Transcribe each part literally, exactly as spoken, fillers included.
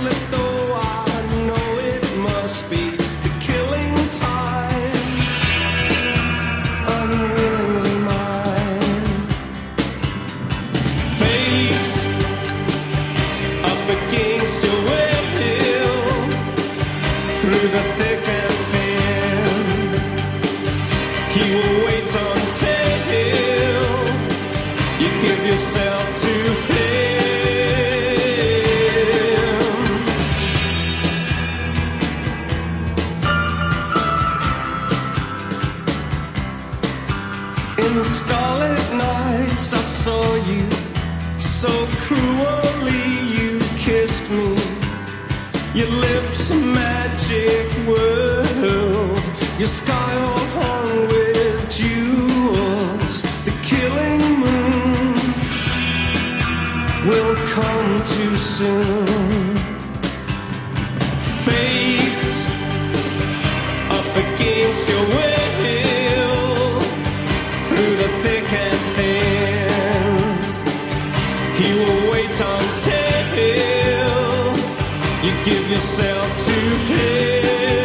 cancel it though I know it must be the killing time, unwillingly mine. Fate up against your will, through the thick and thin, he will wait until you give yourself to him. In the starlit nights I saw you, so cruelly you kissed me. Your lips a magic world, your sky all hung with jewels. The killing moon will come too soon. Fate up against your will, through the thick and thin, he will wait until you give yourself to him.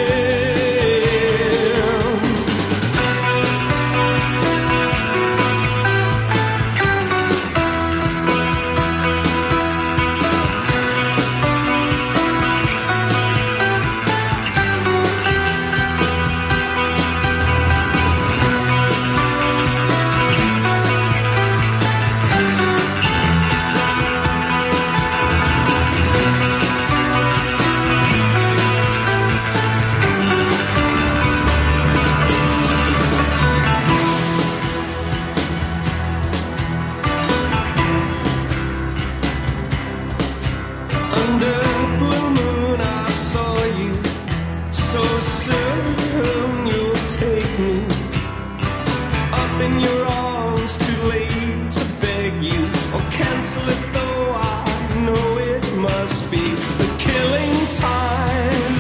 Under blue moon I saw you, so soon you'll take me up in your arms, too late to beg you, or cancel it though I know it must be the killing time,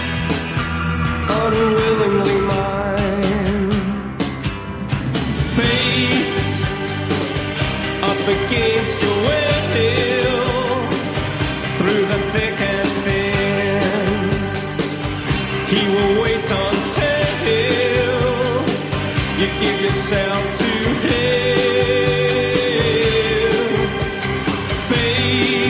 unwillingly mine. Fate up against your will, through the thick and thin, he will wait until you give yourself to him. Fate